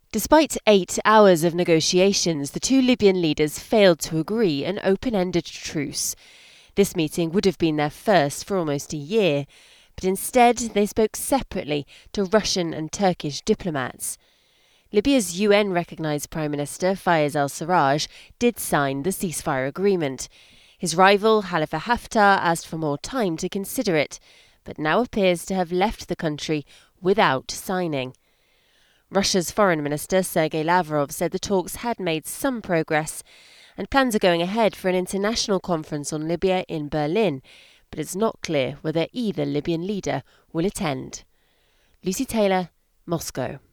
Despite 8 hours of negotiations, the two Libyan leaders failed to agree an open-ended truce. This meeting would have been their first for almost a year, but instead they spoke separately to Russian and Turkish diplomats. Libya's UN-recognised Prime Minister Fayez al-Sarraj did sign the ceasefire agreement. His rival Khalifa Haftar asked for more time to consider it, but now appears to have left the country without signing. Russia's Foreign Minister Sergei Lavrov said the talks had made some progress, and plans are going ahead for an international conference on Libya in Berlin, but it's not clear whether either Libyan leader will attend. Lucy Taylor, Moscow.